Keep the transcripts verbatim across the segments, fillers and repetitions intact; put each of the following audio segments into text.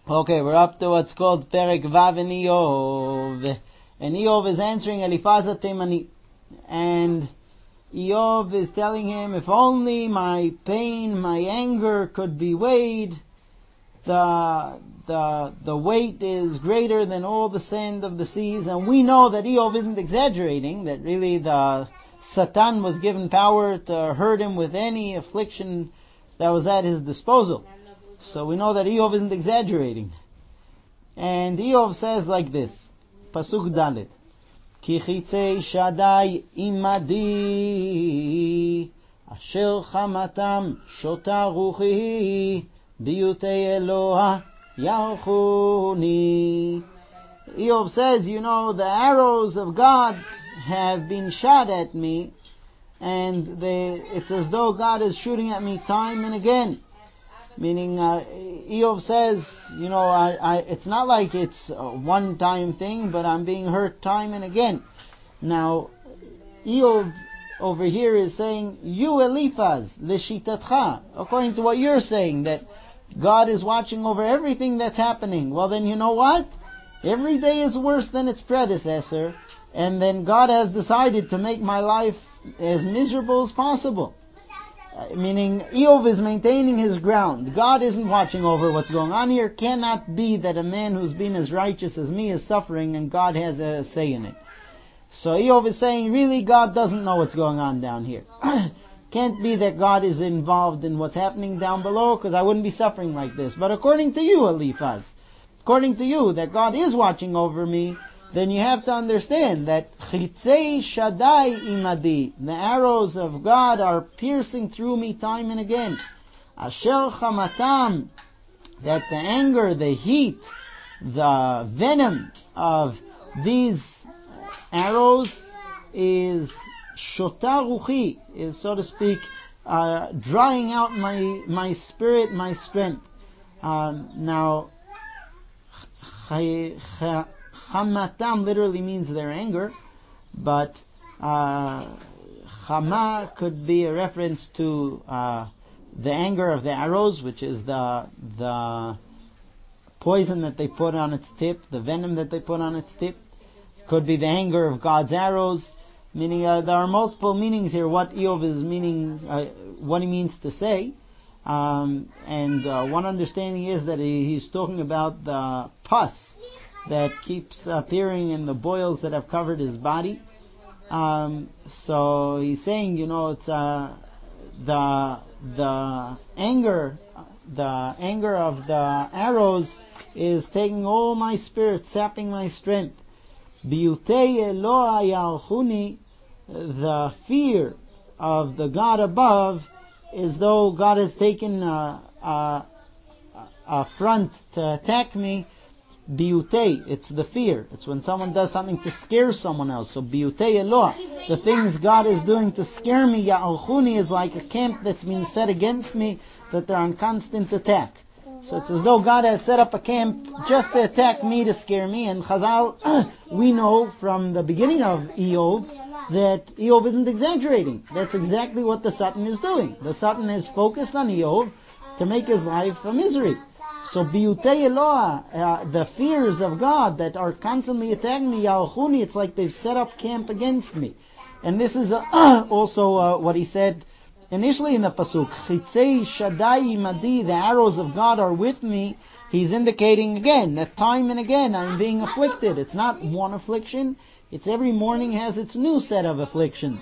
Okay, we're up to what's called Perek Vav in Eov. And Eov is answering Eliphaz HaTemani. And Eov is telling him, if only my pain, my anger could be weighed, the, the, the weight is greater than all the sand of the seas. And we know that Eov isn't exaggerating, that really the Satan was given power to hurt him with any affliction that was at his disposal. So we know that Eov isn't exaggerating. And Eov says like this, Pasuk Dalet, Ki chitzei Shaddai imadi, asher chamatam shota ruchi, biyutei Eloha yarchuni. Eov says, you know, the arrows of God have been shot at me, and they, it's as though God is shooting at me time and again. Meaning, uh, Eov says, you know, I, I, it's not like it's a one-time thing, but I'm being hurt time and again. Now, Eov over here is saying, you Eliphaz, l'shitatcha, according to what you're saying, that God is watching over everything that's happening. Well, then you know what? Every day is worse than its predecessor, and then God has decided to make my life as miserable as possible. Meaning, Eov is maintaining his ground. God isn't watching over what's going on here. Cannot be that a man who's been as righteous as me is suffering and God has a say in it. So Eov is saying, really, God doesn't know what's going on down here. Can't be that God is involved in what's happening down below, because I wouldn't be suffering like this. But according to you, Eliphaz, according to you, that God is watching over me, then you have to understand that chitzei Shaddai imadi, the arrows of God are piercing through me time and again. Asher chamatam, that the anger, the heat, the venom of these arrows is shota ruchi, is, so to speak, uh, drying out my my spirit, my strength. Um, now, chay, chay, Chamatam literally means their anger, but uh, Chama could be a reference to uh, the anger of the arrows, which is the the poison that they put on its tip, the venom that they put on its tip. Could be the anger of God's arrows, meaning uh, there are multiple meanings here. What Eov is meaning, uh, what he means to say, um, and uh, one understanding is that he, he's talking about the pus that keeps appearing in the boils that have covered his body. Um, so he's saying, you know, it's uh, the the anger, the anger of the arrows is taking all my spirit, sapping my strength. Biyutei Eloha yarchuni, the fear of the God above, is though God has taken a, a, a front to attack me. Biyutei, it's the fear. It's when someone does something to scare someone else. So biyutei Eloha, the things God is doing to scare me, ya'alchuni, is like a camp that's been set against me, that they're on constant attack. So it's as though God has set up a camp just to attack me, to scare me. And Chazal, we know from the beginning of Eov that Eov isn't exaggerating. That's exactly what the Satan is doing. The Satan is focused on Eov to make his life a misery. So biyutei Eloha, uh, the fears of God that are constantly attacking me, ya'alchuni, it's like they've set up camp against me. And this is uh, also uh, what he said initially in the pasuk, chitzei Shaddai imadi, the arrows of God are with me. He's indicating again that time and again I'm being afflicted. It's not one affliction, it's every morning has its new set of afflictions.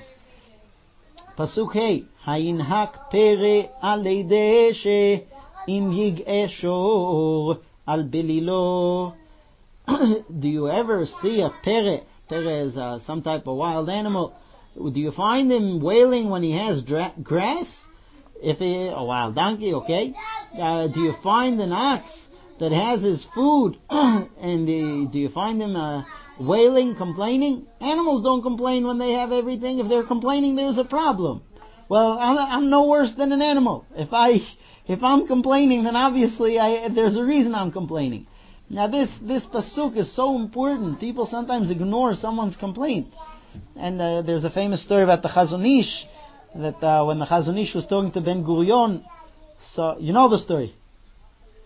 Pasuk Hey, hayinhak pere alei de'eshe im yig'e shor al belilo. Do you ever see a pere? Pere is uh, some type of wild animal. Do you find him wailing when he has dra- grass? If he, a wild donkey, okay. Uh, do you find an ox that has his food, and uh, do you find him uh, wailing, complaining? Animals don't complain when they have everything. If they're complaining, there's a problem. Well, I'm, I'm no worse than an animal. If I, if I'm complaining, then obviously I, there's a reason I'm complaining. Now this this pasuk is so important. People sometimes ignore someone's complaint. And uh, there's a famous story about the Chazon Ish, that uh, when the Chazon Ish was talking to Ben Gurion, so you know the story.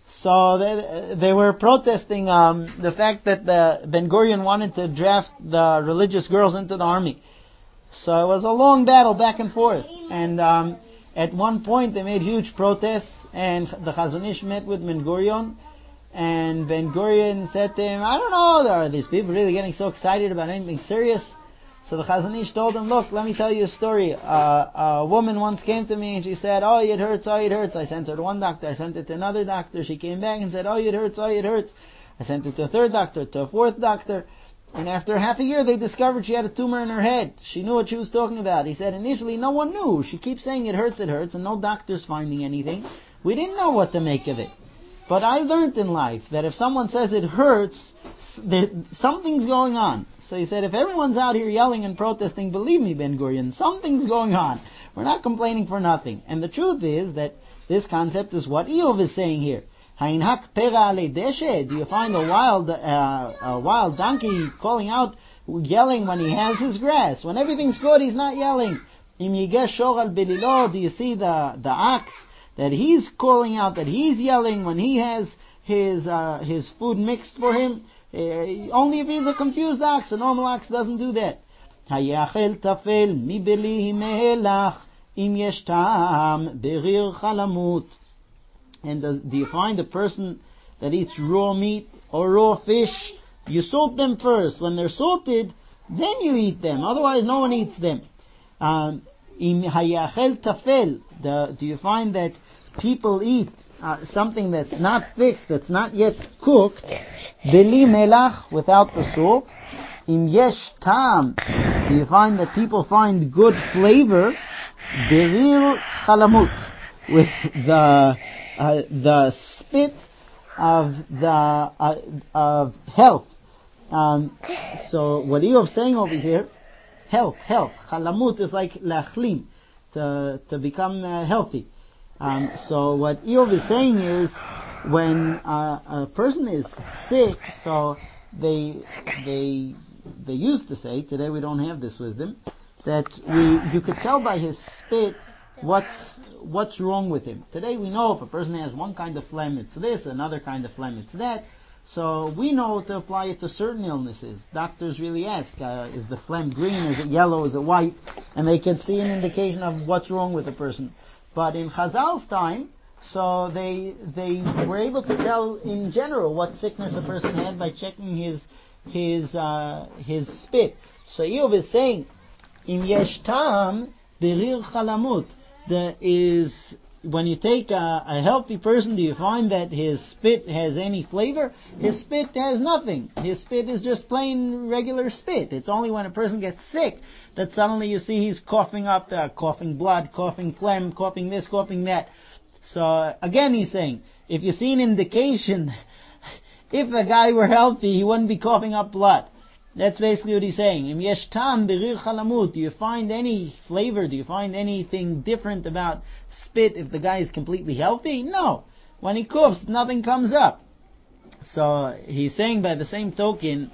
So they, they were protesting um, the fact that the Ben Gurion wanted to draft the religious girls into the army. So it was a long battle back and forth. And um, at one point they made huge protests, and the Chazon Ish met with Ben Gurion, and Ben Gurion said to him, I don't know, are these people really getting so excited about anything serious? So the Chazon Ish told him, look, let me tell you a story. Uh, a woman once came to me and she said, oh, it hurts, oh, it hurts. I sent her to one doctor, I sent her to another doctor. She came back and said, oh, it hurts, oh, it hurts. I sent her to a third doctor, to a fourth doctor. And after half a year, they discovered she had a tumor in her head. She knew what she was talking about. He said, initially, no one knew. She keeps saying it hurts, it hurts, and no doctor's finding anything. We didn't know what to make of it. But I learned in life that if someone says it hurts, there, something's going on. So he said, if everyone's out here yelling and protesting, believe me, Ben Gurion, something's going on. We're not complaining for nothing. And the truth is that this concept is what Eov is saying here. Do you find a wild, uh, a wild donkey calling out, yelling when he has his grass? When everything's good, he's not yelling. Do you see the, the ox that he's calling out, that he's yelling when he has his, uh, his food mixed for him? Uh, only if he's a confused ox. A normal ox doesn't do that. And does, do you find a person that eats raw meat or raw fish? You salt them first. When they're salted, then you eat them. Otherwise, no one eats them. Um, the, do you find that people eat uh, something that's not fixed, that's not yet cooked, beli melach, without the salt? Im yesh tam, do you find that people find good flavor, beril chalamut, with the uh, the spit of the uh, of health? Um, so what Eov's saying over here, health, health. Chalamut is like lachlim, to to become uh, healthy. Um, so what Eov is saying is, when uh, a person is sick, so they they they used to say, today we don't have this wisdom, that we you could tell by his spit what's what's wrong with him. Today we know if a person has one kind of phlegm, it's this, another kind of phlegm, it's that. So we know to apply it to certain illnesses. Doctors really ask, uh, is the phlegm green, is it yellow, is it white? And they can see an indication of what's wrong with a person. But in Chazal's time, so they they were able to tell in general what sickness a person had by checking his his uh, his spit. So Eov is saying, Im yesh tam berir chalamut. There is, when you take a, a healthy person, do you find that his spit has any flavor? His spit has nothing. His spit is just plain regular spit. It's only when a person gets sick that suddenly you see he's coughing up, uh, coughing blood, coughing phlegm, coughing this, coughing that. So uh, again he's saying, if you see an indication, if a guy were healthy, he wouldn't be coughing up blood. That's basically what he's saying. Im yesh tam berir chalamut. Do you find any flavor? Do you find anything different about spit if the guy is completely healthy? No. When he coughs, nothing comes up. So he's saying by the same token,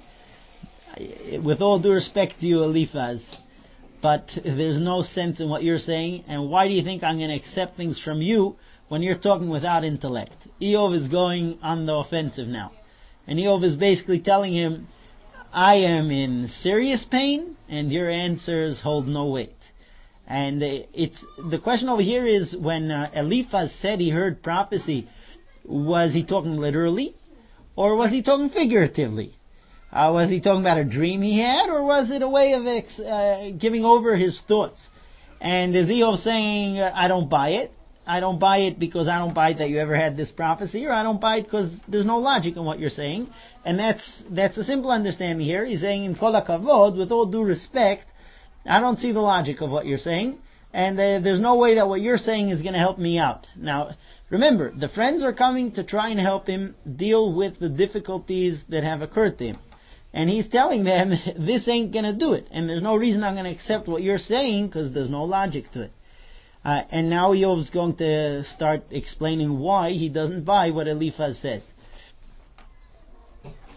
with all due respect to you, Eliphaz, but there's no sense in what you're saying, and why do you think I'm going to accept things from you when you're talking without intellect? Eov is going on the offensive now. And Eov is basically telling him, I am in serious pain, and your answers hold no weight. And it's the question over here is, when uh, Eliphaz said he heard prophecy, was he talking literally, or was he talking figuratively? Uh, was he talking about a dream he had, or was it a way of ex- uh, giving over his thoughts? And is Eov saying, I don't buy it? I don't buy it because I don't buy that you ever had this prophecy, or I don't buy it because there's no logic in what you're saying. And that's that's a simple understanding here. He's saying, in kol hakavod, with all due respect, I don't see the logic of what you're saying, and uh, there's no way that what you're saying is going to help me out. Now, remember, the friends are coming to try and help him deal with the difficulties that have occurred to him. And he's telling them, this ain't going to do it, and there's no reason I'm going to accept what you're saying because there's no logic to it. Uh, and now Eov's going to start explaining why he doesn't buy what Eliphaz said.